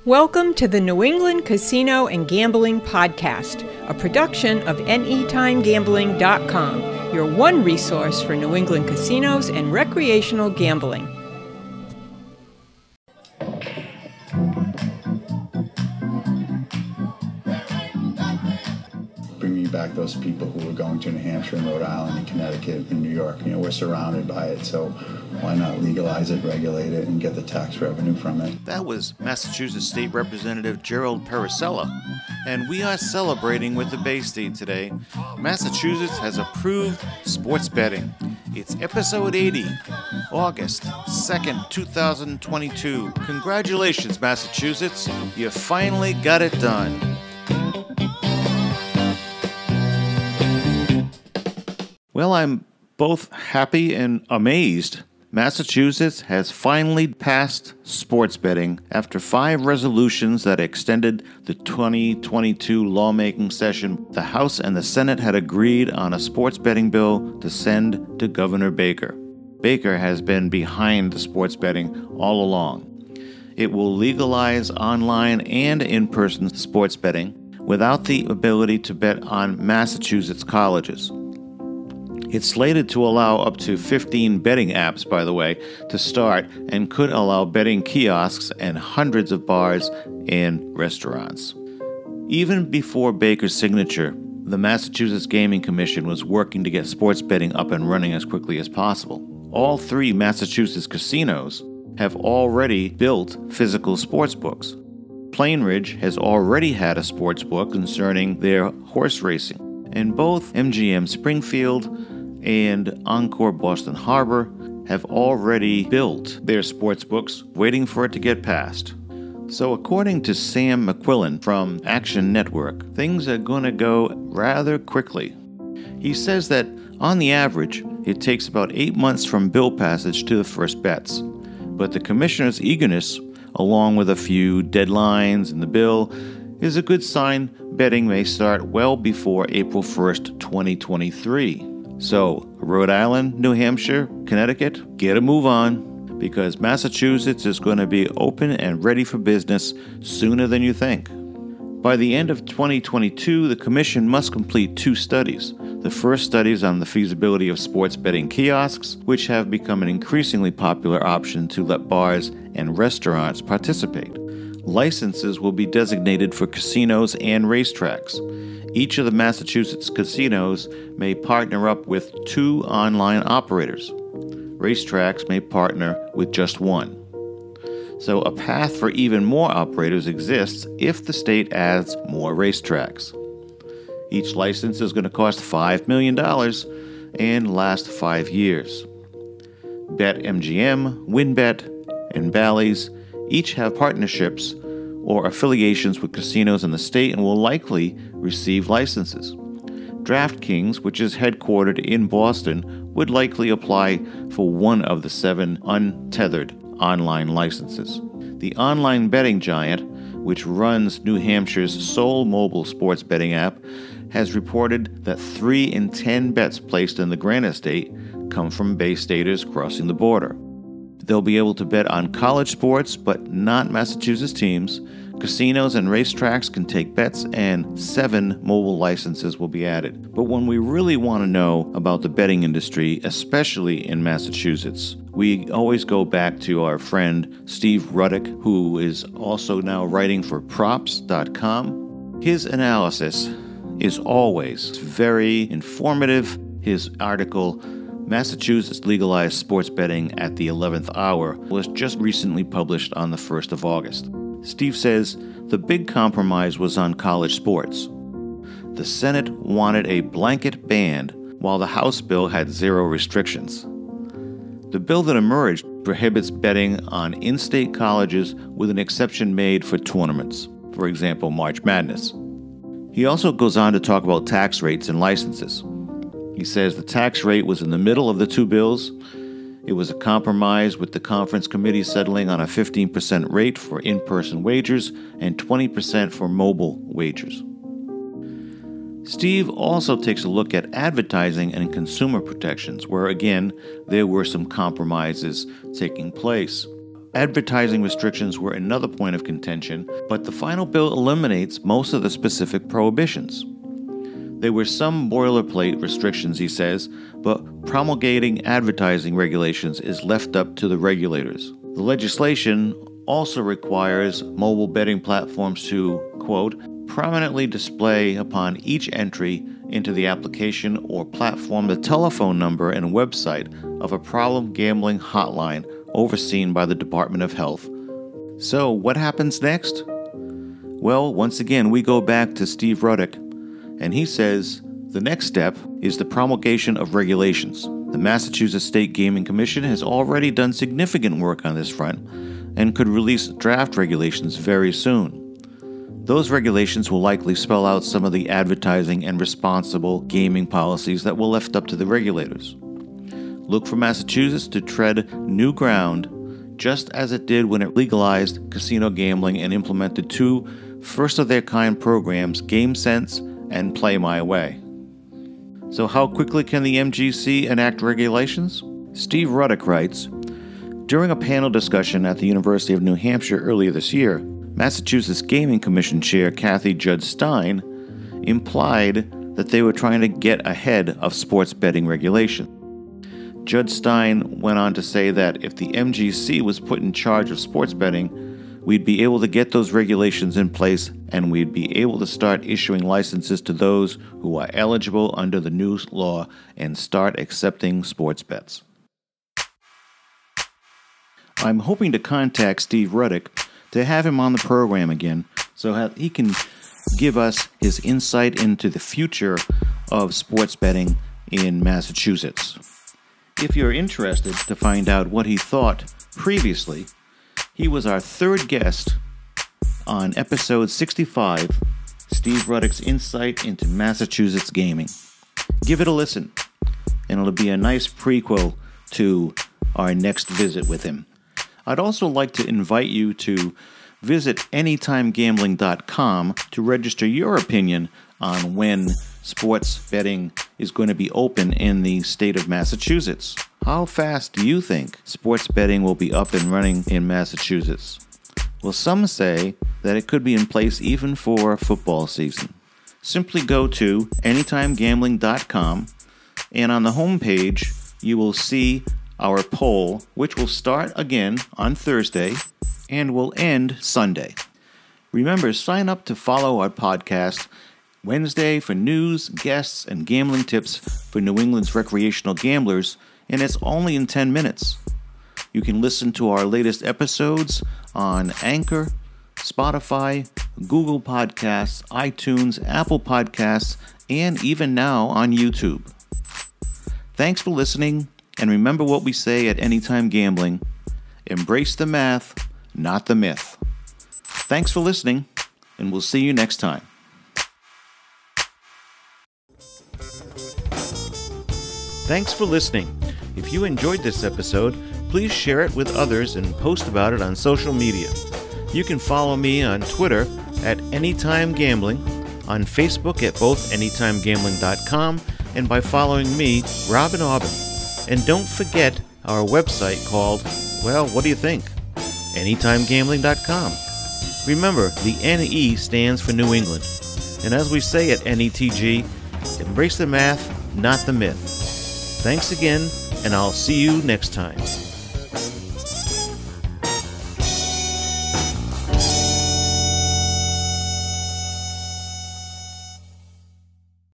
Welcome to the New England Casino and Gambling Podcast, a production of AnyTimeGambling.com, your one resource for New England casinos and recreational gambling. Bringing back those people who are going to New Hampshire and Rhode Island and Connecticut and New York. You know, we're surrounded by it, so why not legalize it, regulate it, and get the tax revenue from it? That was Massachusetts State Representative Gerald Pericella, and we are celebrating with the Bay State today. Massachusetts has approved sports betting. It's episode 80, August 2nd, 2022. Congratulations, Massachusetts. You finally got it done. Well, I'm both happy and amazed. Massachusetts has finally passed sports betting after 5 resolutions that extended the 2022 lawmaking session. The House and the Senate had agreed on a sports betting bill to send to Governor Baker. Baker has been behind the sports betting all along. It will legalize online and in-person sports betting without the ability to bet on Massachusetts colleges. It's slated to allow up to 15 betting apps, by the way, to start, and could allow betting kiosks and hundreds of bars and restaurants. Even before Baker's signature, the Massachusetts Gaming Commission was working to get sports betting up and running as quickly as possible. All 3 Massachusetts casinos have already built physical sports books. Plainridge has already had a sports book concerning their horse racing, and both MGM Springfield and Encore Boston Harbor have already built their sports books, waiting for it to get passed. So according to Sam McQuillan from Action Network, things are going to go rather quickly. He says that on the average, it takes about 8 months from bill passage to the first bets. But the commissioner's eagerness, along with a few deadlines in the bill, is a good sign betting may start well before April 1st, 2023. So, Rhode Island, New Hampshire, Connecticut, get a move on, because Massachusetts is going to be open and ready for business sooner than you think. By the end of 2022, the Commission must complete 2 studies. The first study is on the feasibility of sports betting kiosks, which have become an increasingly popular option to let bars and restaurants participate. Licenses will be designated for casinos and racetracks. Each of the Massachusetts casinos may partner up with 2 online operators. Racetracks may partner with just 1. So a path for even more operators exists if the state adds more racetracks. Each license is going to cost $5 million and last 5 years. BetMGM, WynnBET, and Bally's each have partnerships or affiliations with casinos in the state and will likely receive licenses. DraftKings, which is headquartered in Boston, would likely apply for one of the 7 untethered online licenses. The online betting giant, which runs New Hampshire's sole mobile sports betting app, has reported that 3 in 10 bets placed in the Grand Estate come from Bay Staters crossing the border. They'll be able to bet on college sports, but not Massachusetts teams. Casinos and racetracks can take bets, and 7 mobile licenses will be added. But when we really want to know about the betting industry, especially in Massachusetts, we always go back to our friend Steve Ruddock, who is also now writing for Props.com. His analysis is always very informative. His article, Massachusetts Legalized Sports Betting at the 11th Hour, was just recently published on the 1st of August. Steve says the big compromise was on college sports. The Senate wanted a blanket ban, while the House bill had 0 restrictions. The bill that emerged prohibits betting on in-state colleges with an exception made for tournaments, for example, March Madness. He also goes on to talk about tax rates and licenses. He says the tax rate was in the middle of the 2 bills. It was a compromise, with the conference committee settling on a 15% rate for in-person wagers and 20% for mobile wagers. Steve also takes a look at advertising and consumer protections, where again, there were some compromises taking place. Advertising restrictions were another point of contention, but the final bill eliminates most of the specific prohibitions. There were some boilerplate restrictions, he says, but promulgating advertising regulations is left up to the regulators. The legislation also requires mobile betting platforms to, quote, prominently display upon each entry into the application or platform the telephone number and website of a problem gambling hotline overseen by the Department of Health. So, what happens next? Well, once again, we go back to Steve Ruddock, and he says the next step is the promulgation of regulations. The Massachusetts State Gaming Commission has already done significant work on this front and could release draft regulations very soon. Those regulations will likely spell out some of the advertising and responsible gaming policies that were left up to the regulators. Look for Massachusetts to tread new ground, just as it did when it legalized casino gambling and implemented two first-of-their-kind programs, GameSense and Play My Way. So how quickly can the MGC enact regulations? Steve Ruddock writes, during a panel discussion at the University of New Hampshire earlier this year, Massachusetts Gaming Commission Chair Kathy Judd Stein implied that they were trying to get ahead of sports betting regulation. Judd Stein went on to say that if the MGC was put in charge of sports betting, we'd be able to get those regulations in place and we'd be able to start issuing licenses to those who are eligible under the new law and start accepting sports bets. I'm hoping to contact Steve Ruddock to have him on the program again so he can give us his insight into the future of sports betting in Massachusetts. If you're interested to find out what he thought previously, he was our third guest on episode 65, Steve Ruddock's Insight into Massachusetts Gaming. Give it a listen, and it'll be a nice prequel to our next visit with him. I'd also like to invite you to visit anytimegambling.com to register your opinion on when sports betting is going to be open in the state of Massachusetts. How fast do you think sports betting will be up and running in Massachusetts? Well, some say that it could be in place even for football season. Simply go to anytimegambling.com, and on the homepage you will see our poll, which will start again on Thursday and will end Sunday. Remember, sign up to follow our podcast Wednesday for news, guests, and gambling tips for New England's recreational gamblers, and it's only in 10 minutes. You can listen to our latest episodes on Anchor, Spotify, Google Podcasts, iTunes, Apple Podcasts, and even now on YouTube. Thanks for listening, and remember what we say at Anytime Gambling: embrace the math, not the myth. Thanks for listening, and we'll see you next time. Thanks for listening. If you enjoyed this episode, please share it with others and post about it on social media. You can follow me on Twitter at Anytime Gambling, on Facebook at both anytimegambling.com, and by following me, Robin Aubin. And don't forget our website called, well, what do you think? anytimegambling.com. Remember, the NE stands for New England. And as we say at NETG, embrace the math, not the myth. Thanks again, and I'll see you next time.